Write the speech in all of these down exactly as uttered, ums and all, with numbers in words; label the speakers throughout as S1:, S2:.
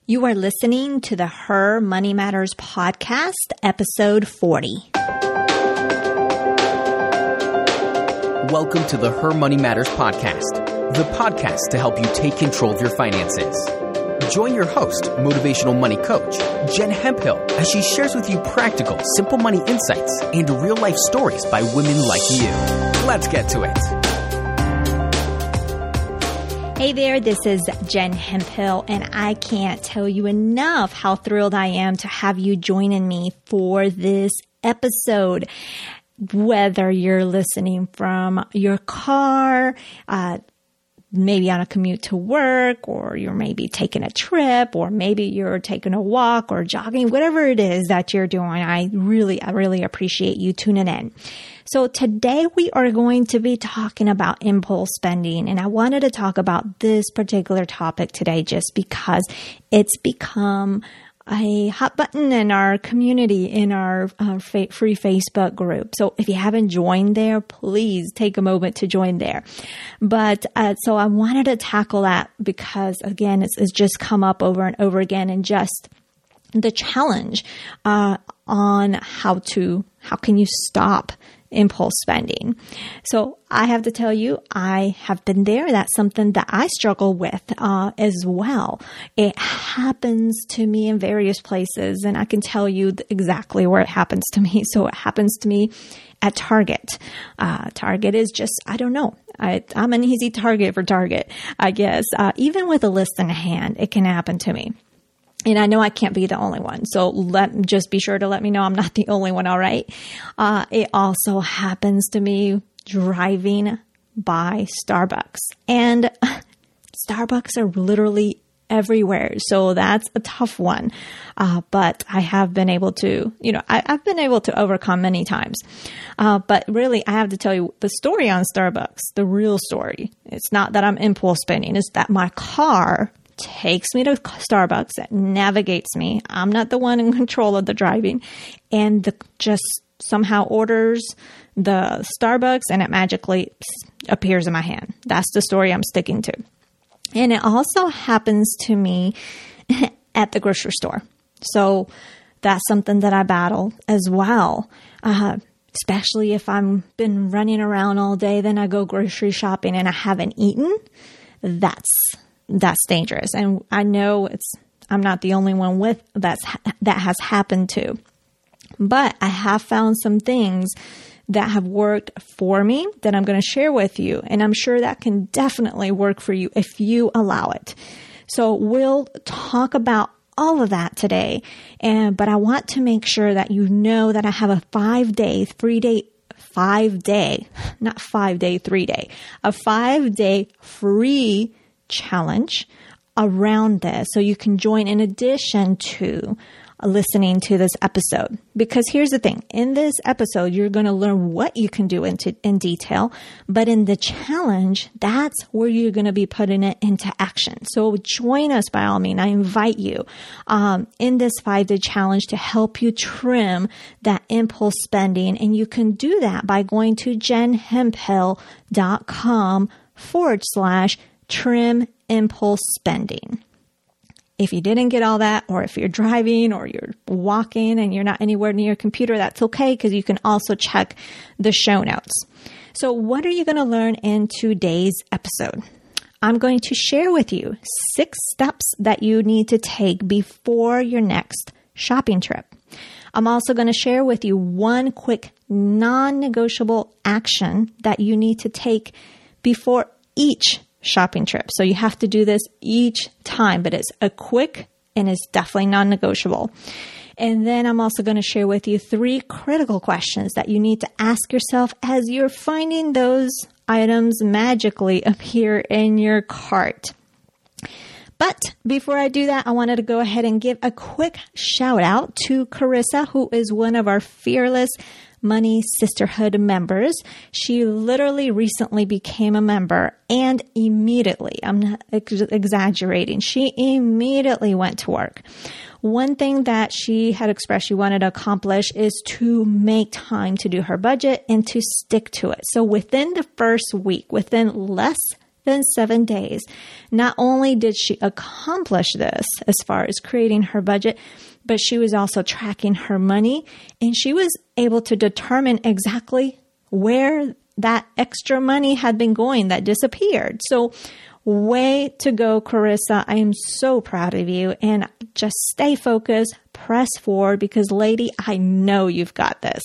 S1: You are listening to the Her Money Matters podcast, episode forty.
S2: Welcome to the Her Money Matters podcast, the podcast to help you take control of your finances. Join your host, motivational money coach, Jen Hemphill, as she shares with you practical, simple money insights and real-life stories by women like you. Let's get to it.
S1: Hey there, this is Jen Hemphill, and I can't tell you enough how thrilled I am to have you joining me for this episode. Whether you're listening from your car, uh, maybe on a commute to work, or you're maybe taking a trip, or maybe you're taking a walk or jogging, whatever it is that you're doing, I really, I really appreciate you tuning in. So today we are going to be talking about impulse spending, and I wanted to talk about this particular topic today just because it's become a hot button in our community, in our uh, fa- free Facebook group. So if you haven't joined there, please take a moment to join there. But uh, so I wanted to tackle that because, again, it's, it's just come up over and over again, and just the challenge uh, on how to, how can you stop impulse spending. So I have to tell you, I have been there. That's something that I struggle with uh, as well. It happens to me in various places, and I can tell you exactly where it happens to me. So it happens to me at Target. Uh, Target is just, I don't know. I, I'm an easy target for Target, I guess. Uh, even with a list in hand, it can happen to me. And I know I can't be the only one. So let just be sure to let me know I'm not the only one. All right. Uh, it also happens to me driving by Starbucks, and Starbucks are literally everywhere. So that's a tough one. Uh, but I have been able to, you know, I, I've been able to overcome many times. Uh, but really, I have to tell you the story on Starbucks, the real story. It's not that I'm impulse spending. It's that my car takes me to Starbucks, it navigates me. I'm not the one in control of the driving, and the, just somehow orders the Starbucks, and it magically appears in my hand. That's the story I'm sticking to. And it also happens to me at the grocery store. So that's something that I battle as well. Uh, especially if I'm been running around all day, then I go grocery shopping and I haven't eaten. That's That's dangerous. And I know it's, I'm not the only one with that's, that has happened to, but I have found some things that have worked for me that I'm going to share with you. And I'm sure that can definitely work for you if you allow it. So we'll talk about all of that today. And, but I want to make sure that you know that I have a five day, three day, five day, not five day, three day, a five day free challenge around this, so you can join in addition to listening to this episode. Because here's the thing, in this episode, you're going to learn what you can do into, in detail, but in the challenge, that's where you're going to be putting it into action. So join us by all means. I invite you um, in this five-day challenge to help you trim that impulse spending, and you can do that by going to jenhemphill.com forward slash trim impulse spending. If you didn't get all that, or if you're driving or you're walking and you're not anywhere near your computer, that's okay, because you can also check the show notes. So what are you going to learn in today's episode? I'm going to share with you six steps that you need to take before your next shopping trip. I'm also going to share with you one quick non-negotiable action that you need to take before each shopping trip. So you have to do this each time, but it's a quick and it's definitely non-negotiable. And then I'm also going to share with you three critical questions that you need to ask yourself as you're finding those items magically appear in your cart. But before I do that, I wanted to go ahead and give a quick shout out to Carissa, who is one of our Fearless Money Sisterhood members. She literally recently became a member, and immediately, I'm not ex- exaggerating, she immediately went to work. One thing that she had expressed she wanted to accomplish is to make time to do her budget and to stick to it. So within the first week, within less than seven days. Not only did she accomplish this as far as creating her budget, but she was also tracking her money, and she was able to determine exactly where that extra money had been going that disappeared. So way to go, Carissa. I am so proud of you, and just stay focused, press forward, because lady, I know you've got this.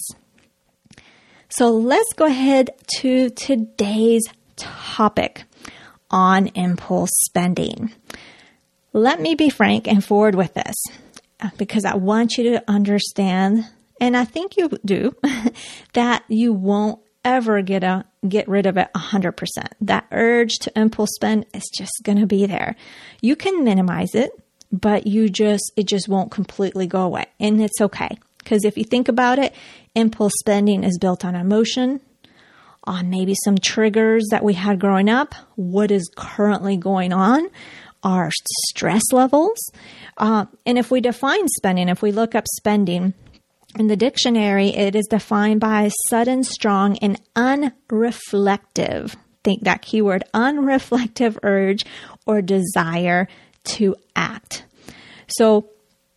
S1: So let's go ahead to today's topic on impulse spending. Let me be frank and forward with this, because I want you to understand, and I think you do, that you won't ever get a get rid of it one hundred percent. That urge to impulse spend is just going to be there. You can minimize it, but you just it just won't completely go away, and it's okay. Because if you think about it, impulse spending is built on emotion, on maybe some triggers that we had growing up, what is currently going on, our stress levels. Uh, and if we define spending, if we look up spending in the dictionary, it is defined by sudden, strong, and unreflective, think that keyword, unreflective urge or desire to act. So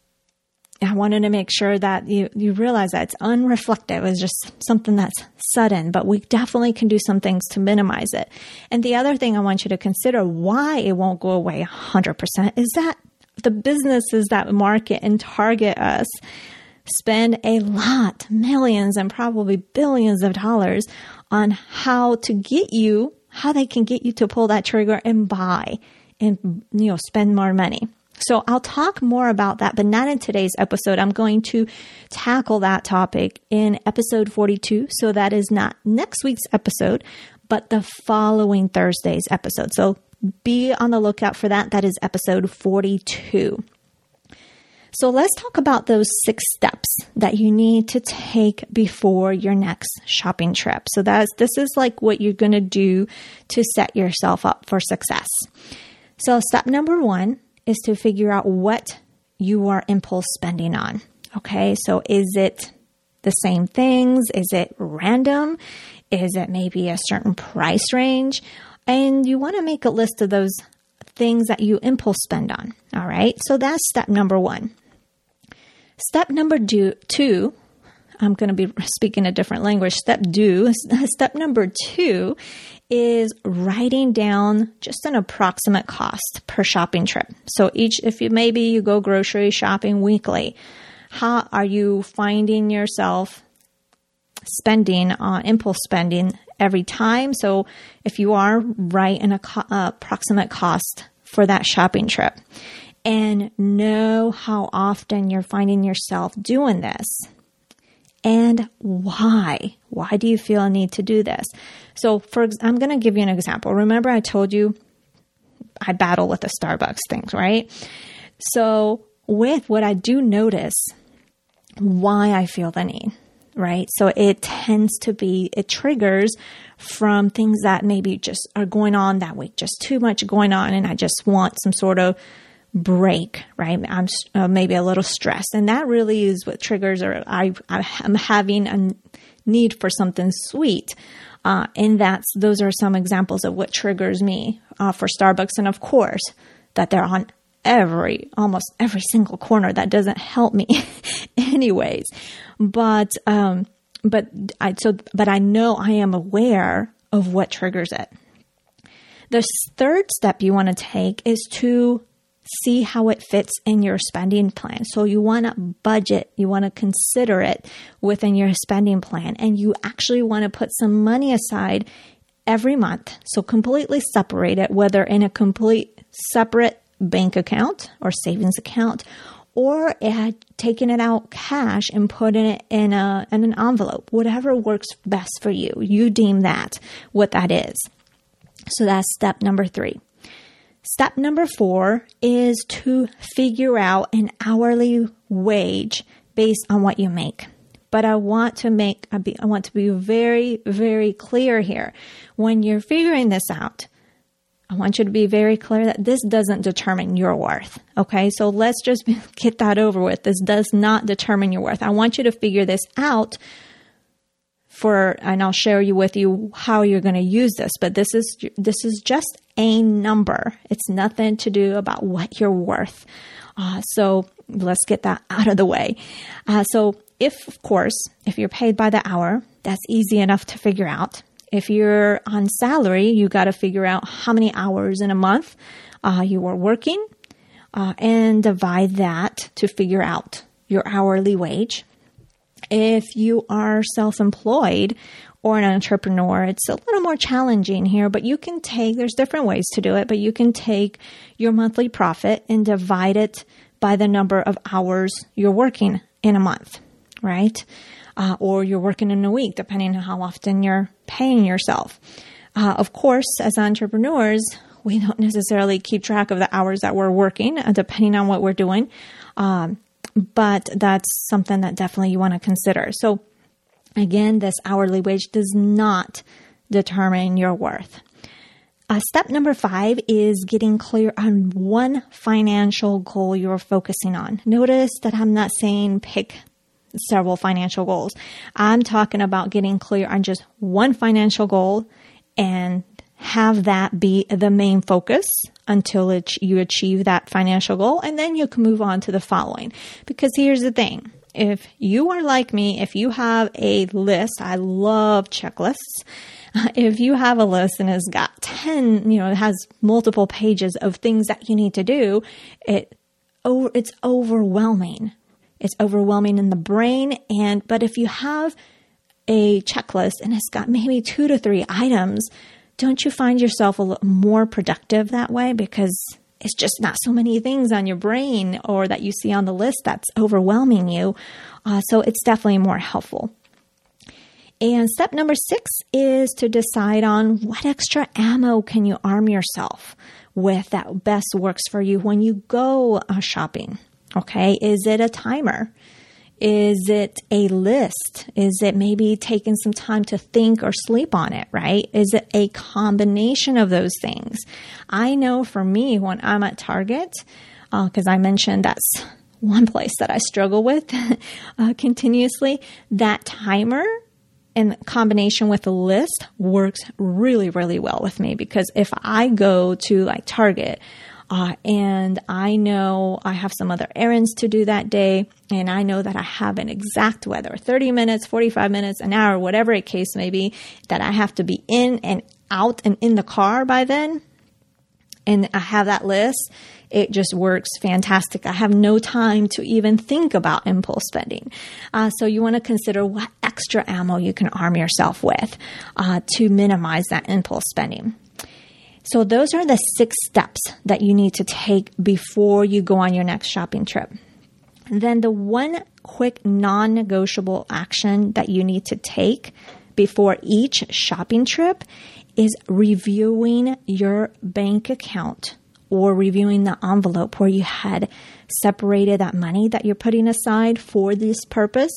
S1: I wanted to make sure that you, you realize that it's unreflective. It's just something that's sudden, but we definitely can do some things to minimize it. And the other thing I want you to consider why it won't go away one hundred percent is that the businesses that market and target us spend a lot, millions and probably billions of dollars on how to get you, how they can get you to pull that trigger and buy and, you know, spend more money. So I'll talk more about that, but not in today's episode. I'm going to tackle that topic in episode forty-two. So that is not next week's episode, but the following Thursday's episode. So be on the lookout for that. That is episode forty-two. So let's talk about those six steps that you need to take before your next shopping trip. So that's, this is like what you're going to do to set yourself up for success. So step number one is to figure out what you are impulse spending on. Okay, so is it the same things? Is it random? Is it maybe a certain price range? And you want to make a list of those things that you impulse spend on. All right, so that's step number one. Step number do, two, I'm going to be speaking a different language. Step do, step number two is writing down just an approximate cost per shopping trip. So each, if you maybe you go grocery shopping weekly, how are you finding yourself spending on impulse spending every time? So if you are, write an uh, approximate cost for that shopping trip. And know how often you're finding yourself doing this and why. Why do you feel a need to do this? So for I'm going to give you an example. Remember I told you I battle with the Starbucks things, right? So with what I do notice, why I feel the need, right? So it tends to be, it triggers from things that maybe just are going on that week, just too much going on, and I just want some sort of break, right? I'm uh, maybe a little stressed, and that really is what triggers, or I, I am having a need for something sweet, uh, and that's those are some examples of what triggers me uh, for Starbucks, and of course that they're on every almost every single corner. That doesn't help me, anyways. But um, but I so but I know I am aware of what triggers it. The third step you want to take is to see how it fits in your spending plan. So you want to budget, you want to consider it within your spending plan, and you actually want to put some money aside every month. So completely separate it, whether in a complete separate bank account or savings account, or it, taking it out cash and putting it in a in an envelope, whatever works best for you. You deem that what that is. So that's step number three. Step number four is to figure out an hourly wage based on what you make. But I want to make, I want to be very, very clear here. When you're figuring this out, I want you to be very clear that this doesn't determine your worth. Okay, so let's just get that over with. This does not determine your worth. I want you to figure this out for, and I'll share you with you how you're going to use this, but this is, this is just a number. It's nothing to do about what you're worth. Uh, so let's get that out of the way. Uh, so if, of course, if you're paid by the hour, that's easy enough to figure out. If you're on salary, you got to figure out how many hours in a month uh, you are working uh, and divide that to figure out your hourly wage. If you are self-employed or an entrepreneur, it's a little more challenging here, but you can take, there's different ways to do it, but you can take your monthly profit and divide it by the number of hours you're working in a month, right? Uh, or you're working in a week, depending on how often you're paying yourself. Uh, of course, as entrepreneurs, we don't necessarily keep track of the hours that we're working, uh, depending on what we're doing. Um, but that's something that definitely you want to consider. So again, this hourly wage does not determine your worth. Uh, step number five is getting clear on one financial goal you're focusing on. Notice that I'm not saying pick several financial goals. I'm talking about getting clear on just one financial goal and have that be the main focus until it, you achieve that financial goal. And then you can move on to the following. Because here's the thing. If you are like me, if you have a list, I love checklists. If you have a list and it's got ten, you know, it has multiple pages of things that you need to do, it, oh, it's overwhelming. It's overwhelming in the brain. And, but if you have a checklist and it's got maybe two to three items, don't you find yourself a little more productive that way? Because it's just not so many things on your brain or that you see on the list that's overwhelming you. Uh, so it's definitely more helpful. And step number six is to decide on what extra ammo can you arm yourself with that best works for you when you go uh, shopping. Okay, is it a timer? Is it a list? Is it maybe taking some time to think or sleep on it, right? Is it a combination of those things? I know for me, when I'm at Target, because uh, I mentioned that's one place that I struggle with uh, continuously, that timer in combination with a list works really, really well with me. Because if I go to like Target, Uh, and I know I have some other errands to do that day, and I know that I have an exact, whether thirty minutes, forty-five minutes, an hour, whatever the case may be, that I have to be in and out and in the car by then, and I have that list, it just works fantastic. I have no time to even think about impulse spending. Uh, so you want to consider what extra ammo you can arm yourself with uh, to minimize that impulse spending. So those are the six steps that you need to take before you go on your next shopping trip. And then the one quick non-negotiable action that you need to take before each shopping trip is reviewing your bank account or reviewing the envelope where you had separated that money that you're putting aside for this purpose.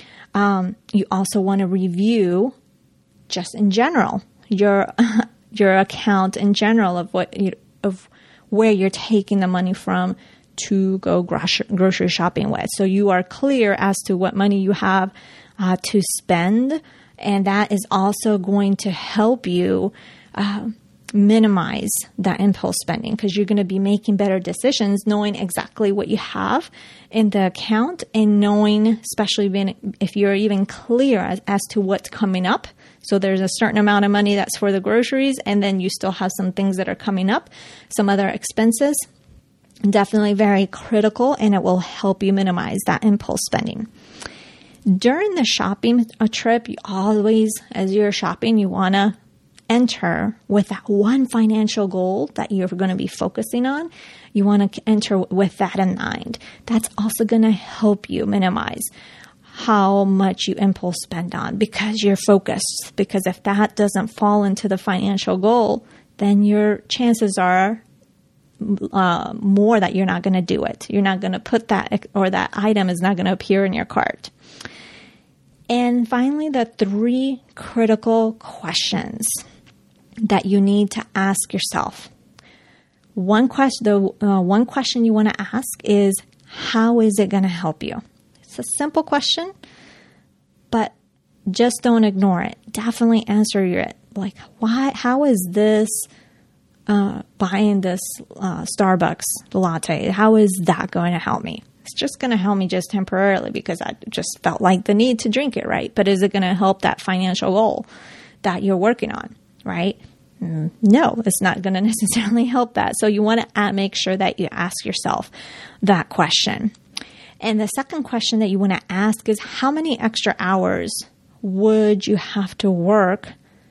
S1: Um, you also want to review, just in general, your your account in general of what you, of where you're taking the money from to go grocery, grocery shopping with. So you are clear as to what money you have uh, to spend, and that is also going to help you uh, minimize that impulse spending, because you're going to be making better decisions knowing exactly what you have in the account and knowing, especially being, if you're even clear as, as to what's coming up. So there's a certain amount of money that's for the groceries, and then you still have some things that are coming up, some other expenses. Definitely very critical, and it will help you minimize that impulse spending. During the shopping trip, you always, as you're shopping, you want to enter with that one financial goal that you're going to be focusing on. You want to enter with that in mind. That's also going to help you minimize how much you impulse spend on, because you're focused. Because if that doesn't fall into the financial goal, then your chances are uh, more that you're not going to do it. You're not going to put that, or that item is not going to appear in your cart. And finally, the three critical questions that you need to ask yourself. One question, the uh, one question you want to ask is, how is it going to help you? It's a simple question, but just don't ignore it. Definitely answer it. Like, why, how is this, uh, buying this, uh, Starbucks latte, how is that going to help me? It's just going to help me just temporarily because I just felt like the need to drink it, right? But is it going to help that financial goal that you're working on, right? Mm, no, it's not going to necessarily help that. So you want to make sure that you ask yourself that question. And the second question that you want to ask is, how many extra hours would you have to work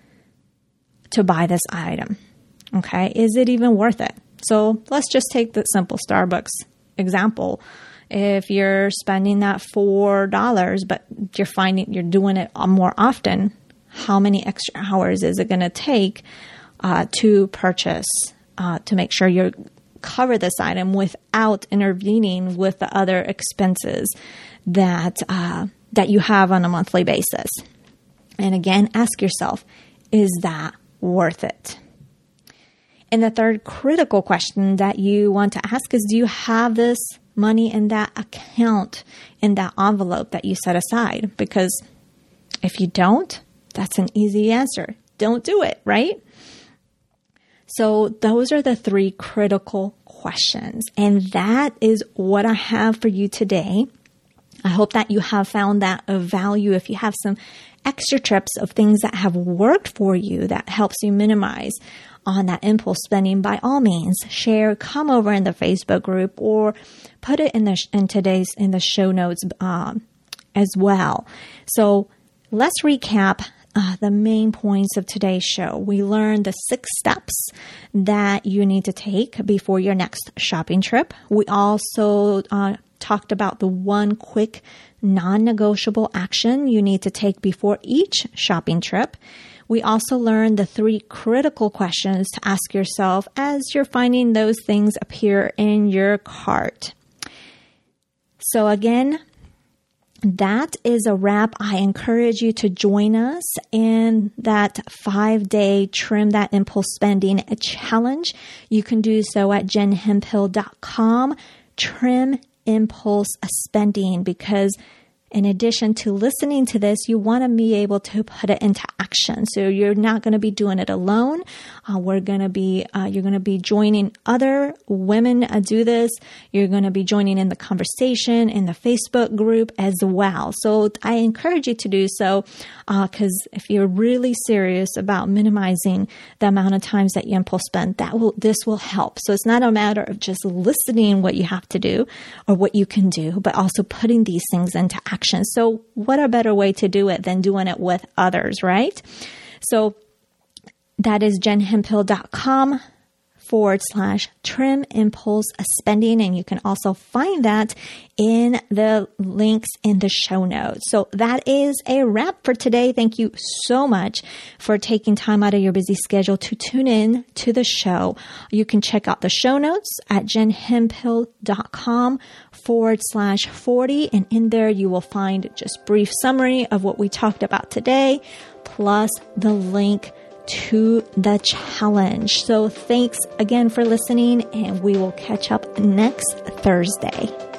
S1: to buy this item? Okay, is it even worth it? So let's just take the simple Starbucks example. If you're spending that four dollars, but you're finding you're doing it more often, how many extra hours is it going to take uh, to purchase, uh, to make sure you cover this item without intervening with the other expenses that uh, that you have on a monthly basis? And again, ask yourself, is that worth it? And the third critical question that you want to ask is, do you have this money in that account, in that envelope that you set aside? Because if you don't, that's an easy answer. Don't do it, right? So those are the three critical questions. And that is what I have for you today. I hope that you have found that of value. If you have some extra tips of things that have worked for you that helps you minimize on that impulse spending, by all means, share, come over in the Facebook group or put it in the in today's in the show notes um, as well. So let's recap uh, the main points of today's show. We learned the six steps that you need to take before your next shopping trip. We also uh, talked about the one quick non-negotiable action you need to take before each shopping trip. We also learned the three critical questions to ask yourself as you're finding those things appear in your cart. So again, that is a wrap. I encourage you to join us in that five-day Trim That Impulse Spending challenge. You can do so at jen hemphill dot com, Trim Impulse Spending, because in addition to listening to this, you want to be able to put it into action. So you're not going to be doing it alone. Uh, we're going to be, uh, you're going to be joining other women uh, do this. You're going to be joining in the conversation in the Facebook group as well. So I encourage you to do so because uh, if you're really serious about minimizing the amount of times that you impulse spend, that will, this will help. So it's not a matter of just listening what you have to do or what you can do, but also putting these things into action. So what a better way to do it than doing it with others, right? So that is jen hemphill dot com forward slash trim impulse spending. And you can also find that in the links in the show notes. So that is a wrap for today. Thank you so much for taking time out of your busy schedule to tune in to the show. You can check out the show notes at jen hemphill dot com forward slash 40. And in there, you will find just brief summary of what we talked about today, plus the link to the challenge. So thanks again for listening, and we will catch up next Thursday.